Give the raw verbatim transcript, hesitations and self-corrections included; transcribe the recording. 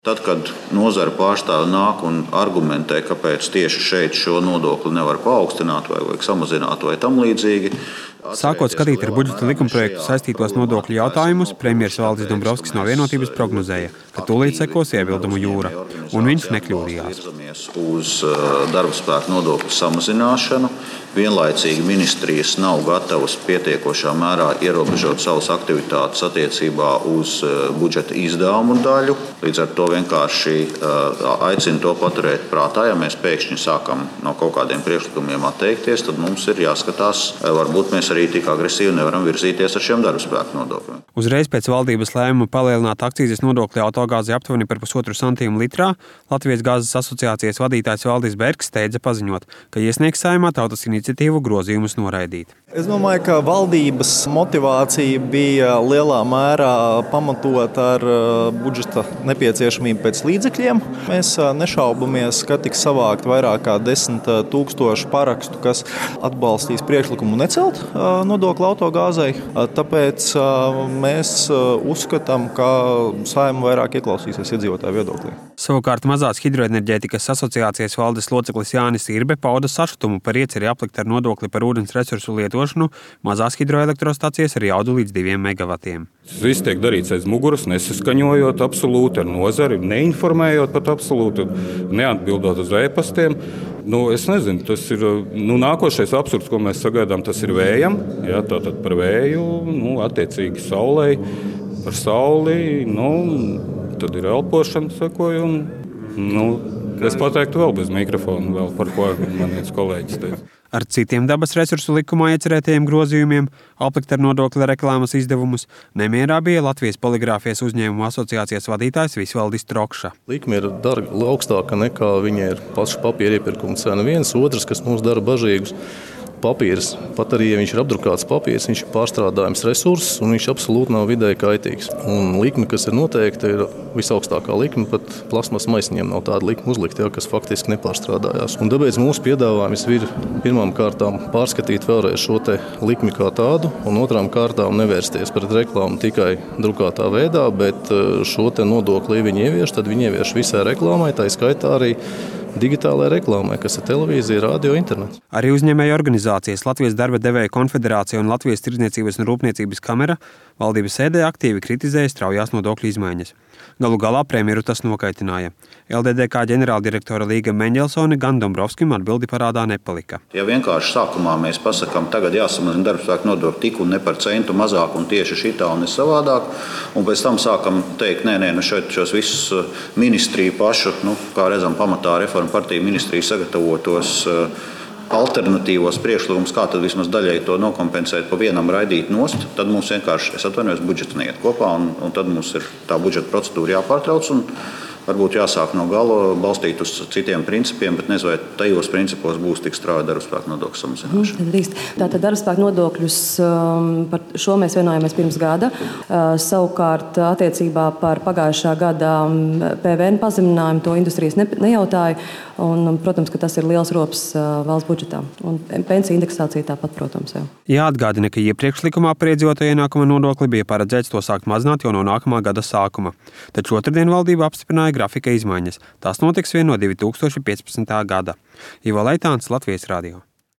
Tad, kad nozara pārstāvji nāk un argumentē, kāpēc tieši šeit šo nodokli nevar paaugstināt vai vajag samazināt vai tam līdzīgi. Sākot skatīt ar budžeta likumprojektu saistītos nodokļu jautājumus, premjers Valdis Dombrovskis no Vienotības prognozēja, ka tūlīt sekos iebildumu jūra, un viņš nekļūdījās. Uz darba spēka nodokļu samazināšanu vienlaicīgi ministrijas nav gatavas pietiekošā mērā ierobežot savas aktivitātes attiecībā uz budžeta izdevumu daļu. Līdz ar to vienkārši aicinu to paturēt prātā. Ja mēs pēkšņi sākam no kaut kādiem priekšlikumiem atteikties, tad mums ir jāskatās, varbūt mēs arī tik agresīvi nevaram virzīties ar šiem darba spēka nodokļiem. Uzreiz pēc valdības lēmuma palielināt akcīzes nodokli autogāzei aptuveni par pusotru centīmu litrā, Latvijas gāzes asociācijas vadītājs Valdis Bergs steidza paziņot, ka iesniegs Saeimā tautas iniciatīvu grozījumus noraidīt. Es domāju, ka valdības motivācija bija lielā mērā pamatot ar budžeta nepieciešamību pēc līdzekļiem. Mēs nešaubamies, ka tiks savākt vairāk kā desmit tūkstoši parakstu, kas atbalstīs priekšlikumu necelt nodokli autogāzei. Tāpēc mēs uzskatām, ka Saeima vairāk ieklausīsies iedzīvotāju viedoklī. Savukārt mazās hidroenerģētikas asociācijas valdes loceklis Jānis Irbe pauda sašutumu par ieceri aplikt ar nodokli par ūdens resursu lietošanu mazās hidroelektrostacijas ar jaudu līdz diviem megavatiem. Tas viss tiek darīts aiz muguras, nesaskaņojot absolūti ar nozari, neinformējot pat absolūti, neatbildot uz e-pastiem. Nu, es nezinu, tas ir nu, nākošais absurds, ko mēs sagaidām, tas ir vējam. Jā, tātad par vēju, nu, attiecīgi saulei, par sauli, nu, tad ir elpošana sekojuma. Nu, es pateiktu vēl bez mikrofona, vēl par ko man viens kolēģis teica. Ar citiem dabas resursu likumā iecerētajiem grozījumiem, aplikt ar nodokli reklāmas izdevumus, nemierā bija Latvijas poligrāfijas uzņēmumu asociācijas vadītājs Visvaldis Trokša. Likme ir darga augstāka nekā viņa ir paša papīra iepirkuma cena. Viens, otrs, kas mums dara bažīgus. Papīrs, pat arī, ja viņš ir apdrukāts papīrs, viņš ir pārstrādājums resurss un viņš absolūti nav vidēji kaitīgs. Un likme, kas ir noteikta, ir visaugstākā likme, pat plasmas maisiņiem nav tāda likme uzlikta, ja, kas faktiski nepārstrādājās. Un tāpēc mūsu piedāvājums ir pirmām kārtām pārskatīt vēlreiz šo te likmi kā tādu, un otrām kārtām nevērsties pret reklāmu tikai drukātā veidā, bet šo te nodokli viņi ievieš, tad viņi ievieš visai reklāmai, tā skaitā arī digitālajai reklāmai, kas ir televīzija, radio, internets. Arī uzņēmēju organizācijas Latvijas darba devēju konfederācija un Latvijas tirdzniecības un rūpniecības kamera valdības sēdē aktīvi kritizēja straujās nodokļu izmaiņas. Galu galā premjeru tas nokaitināja. L D D K ģenerāldirektora Līga Meņģelsone gan Dombrovskim atbildi parādā nepalika. Ja vienkārši sākumā mēs pasakām, tagad jāsamazina darbspēka nodokļi tik un ne par centu mazāk un tieši šitā un ne savādāk, un pēc tam sākam teikt, nē, nē, nu šeit šos visus ministriju pašu, nu, kā redzam, pamatā reforma partija ministriju sagatavotos alternatīvos priekšlikumus, kā tad vismaz daļai to nokompensēt, pa vienam raidīt nost, tad mums vienkārši, es atvainojos, budžets neiet kopā, un, un tad mums ir tā budžeta procedūra jāpārtrauc, un varbūt jāsāk no gala balstīt uz citiem principiem, bet nezinu, vai tajos principos būs tik strauja darbspēka nodokļu samazināšana. Tātad darbspēka nodokļus, par šo mēs vienojāmies pirms gada. Savukārt attiecībā par pagājušā gada P V N pazeminājumu to industrijas nejautāja. Un, protams, ka tas ir liels rops valsts budžetā. Un pensiju indeksācija tāpat, protams. Jau. Jāatgādina, ka iepriekš likumā par iedzīvoto ienākuma nodokli bija paredzēts to sākt mazināt jau no nākamā gada sākuma. Taču otrdien valdība apstiprināja grafika izmaiņas. Tās notiks vien no divi tūkstoši piecpadsmitā gada. Ivo Leitāns, Latvijas radio.